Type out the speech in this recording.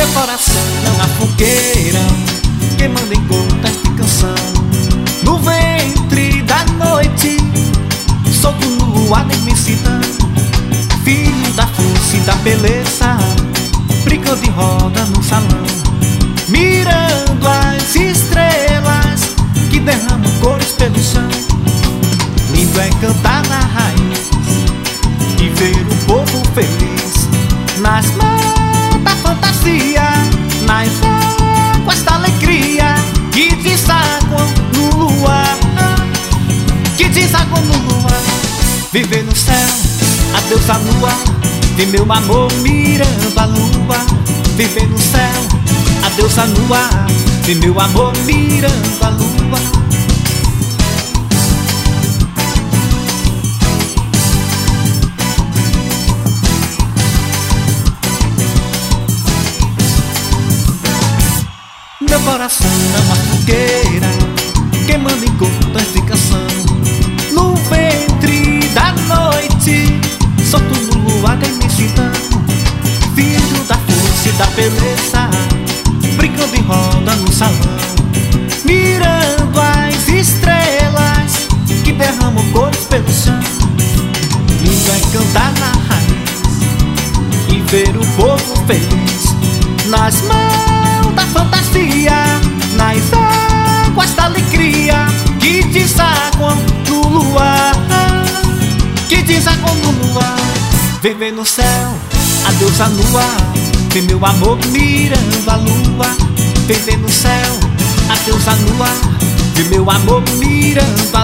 Meu coração é uma fogueira queimando em gotas de canção. No ventre da noite, solto no luar da imensidão, filho da força e da beleza, brincando de roda no salão, mirando as estrelas que derramam cores pelo chão. Lindo é cantar na raiz e ver o povo feliz nas mãos da fantasia, nas águas da alegria que desaguam no luar, que desaguam no luar. Viver no céu, adeus a lua, vi meu amor mirando a lua. Viver no céu, adeus a lua, vi meu amor mirando a lua. Meu coração é uma fogueira queimando em gotas de canção. No ventre da noite, solto no luar da imensidão, filho da força e da beleza, brincando de roda no salão, mirando as estrelas que derramam cores pelo chão. Lindo é cantar na raiz e ver o povo feliz nas mãos da fantasia, nas águas da alegria que desaguam no luar, que desaguam no luar. Viver no céu, adeus a lua, ver meu amor mirando a lua. Viver no céu, adeus a lua, ver meu amor mirando a